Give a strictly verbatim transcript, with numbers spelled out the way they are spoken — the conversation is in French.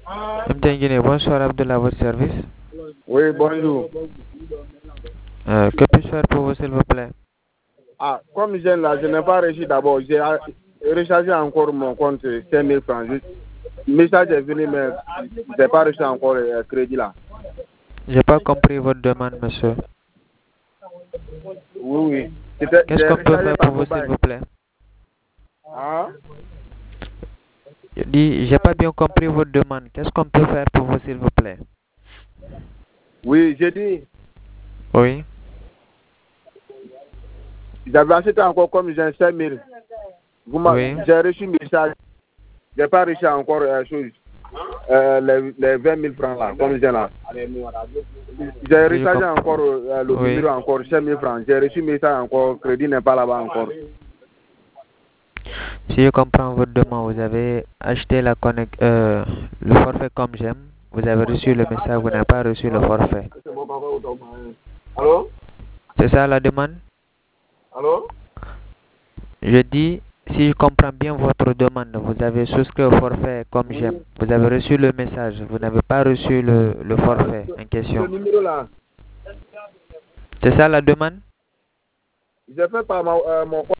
M T N bonsoir Abdullah, à votre service. Oui, bonjour. Euh, que puis-je faire pour vous, s'il vous plaît? Ah, comme je là, je n'ai pas réussi d'abord. J'ai a- rechargé encore mon compte cinq mille francs. Juste. Le message est venu, mais je n'ai pas reçu encore le crédit là. J'ai pas compris votre demande, monsieur. Oui, oui. C'était- Qu'est-ce J'ai qu'on peut rechargé faire par pour vous, s'il mobile. vous plaît? Ah, Je dis, j'ai pas bien compris votre demande. Qu'est-ce qu'on peut faire pour vous, s'il vous plaît? oui, j'ai dit, Oui. j'avais acheté encore comme j'ai cinq mille. Vous m'a- Oui. J'ai reçu le message. Je n'ai pas reçu encore euh, chose. Euh, les, les vingt mille francs là, comme j'ai là. J'ai Si je rechargé comp- encore euh, le Oui. numéro encore cinq mille francs. J'ai reçu le message encore, crédit n'est pas là-bas encore. Si je comprends votre demande, vous avez acheté la connect, euh, le forfait comme j'aime. Vous avez reçu le message, vous n'avez pas reçu le forfait. Allô? C'est ça la demande? Allô? Je dis, si je comprends bien votre demande, vous avez souscrit au forfait comme j'aime. Vous avez reçu le message, vous n'avez pas reçu le, le forfait en Ce question. numéro là, C'est ça la demande? j'ai fait par ma, euh, mon